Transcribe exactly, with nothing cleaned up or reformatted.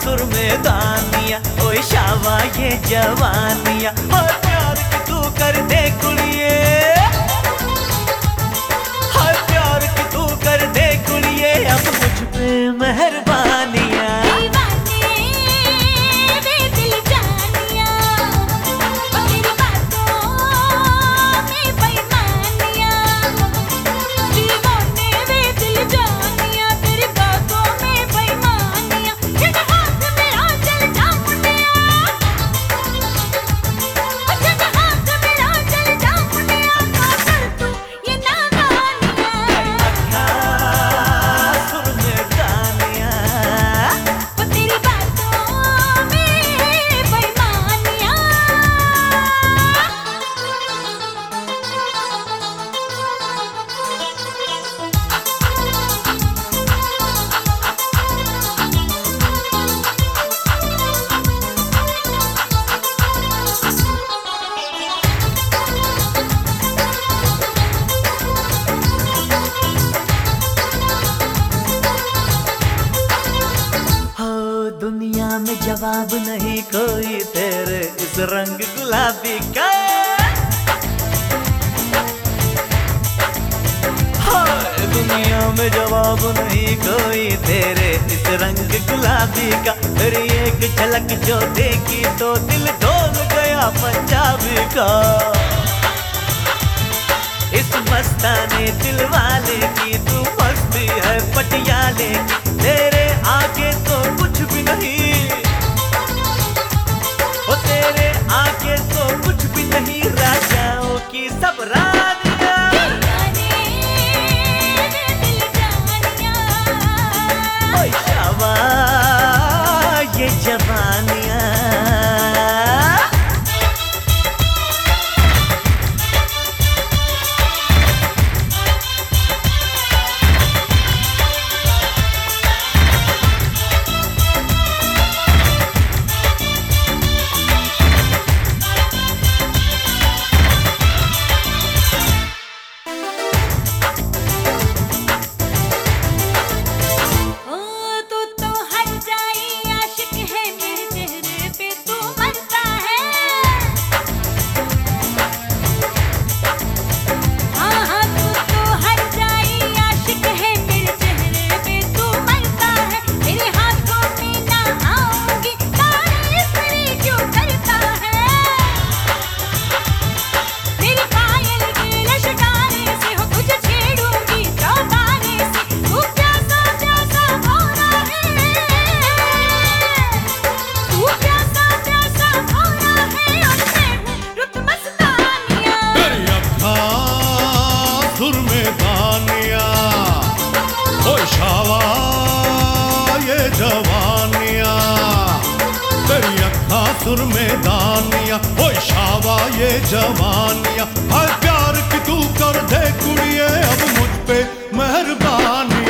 सुर में दानिया, ओए शावा ये जवानिया, और प्यार की तू कर दे कुड़िए, हर प्यार की तू कर दे कुड़िए, अब मुझ पे मेहरबानिया। दुनिया में जवाब नहीं कोई तेरे इस रंग गुलाबी का, हाय दुनिया में जवाब नहीं कोई तेरे इस रंग गुलाबी का, तेरी एक झलक जो देखी तो दिल डोल गया पंजाबी का, इस मस्ताने दिल वाले की तू मस्ती है पटियाले की, तेरे आगे तो कुछ भी नहीं, ओ तेरे आगे तो कुछ भी नहीं, राजाओं की सब रानियां, ओए शावा ये जवानियां। सुर में दानिया, ओए शावा ये जवानिया, तेरी अक्खा सुर में दानिया, ओए शावा ये जवानिया, हर प्यार की तू कर दे कुड़िए, अब मुझ पे मेहरबानी।